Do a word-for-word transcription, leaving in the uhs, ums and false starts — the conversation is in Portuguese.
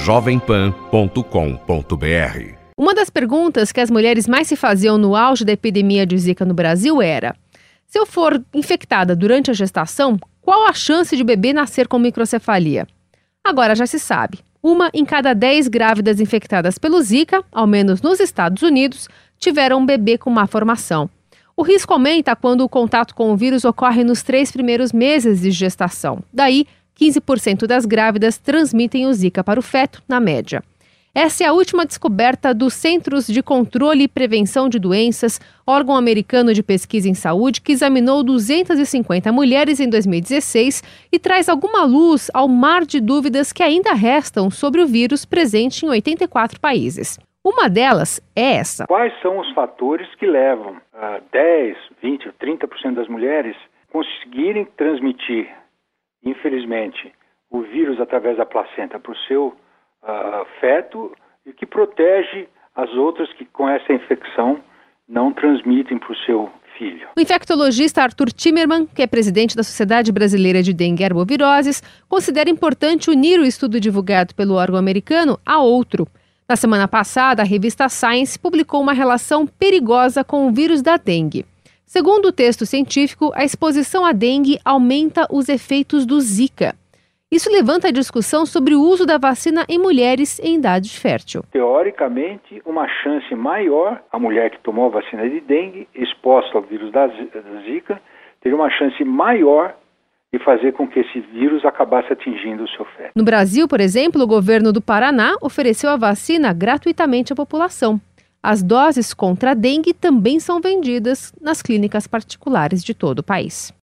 jovem pan ponto com ponto br. Uma das perguntas que as mulheres mais se faziam no auge da epidemia de Zika no Brasil era: se eu for infectada durante a gestação, qual a chance de o bebê nascer com microcefalia? Agora já se sabe. Uma em cada dez grávidas infectadas pelo Zika, ao menos nos Estados Unidos, tiveram um bebê com má formação. O risco aumenta quando o contato com o vírus ocorre nos três primeiros meses de gestação. Daí, quinze por cento das grávidas transmitem o Zika para o feto, na média. Essa é a última descoberta dos Centros de Controle e Prevenção de Doenças, órgão americano de pesquisa em saúde, que examinou duzentas e cinquenta mulheres em dois mil e dezesseis e traz alguma luz ao mar de dúvidas que ainda restam sobre o vírus presente em oitenta e quatro países. Uma delas é essa. Quais são os fatores que levam a dez, vinte, trinta por cento das mulheres conseguirem transmitir, infelizmente, o vírus através da placenta para o seu Uh, feto e que protege as outras que com essa infecção não transmitem para o seu filho. O infectologista Arthur Timerman, que é presidente da Sociedade Brasileira de Dengue e Arboviroses, considera importante unir o estudo divulgado pelo órgão americano a outro. Na semana passada, a revista Science publicou uma relação perigosa com o vírus da dengue. Segundo o texto científico, a exposição à dengue aumenta os efeitos do Zika. Isso levanta a discussão sobre o uso da vacina em mulheres em idade fértil. Teoricamente, uma chance maior, a mulher que tomou a vacina de dengue, exposta ao vírus da Zika, teria uma chance maior de fazer com que esse vírus acabasse atingindo o seu feto. No Brasil, por exemplo, o governo do Paraná ofereceu a vacina gratuitamente à população. As doses contra a dengue também são vendidas nas clínicas particulares de todo o país.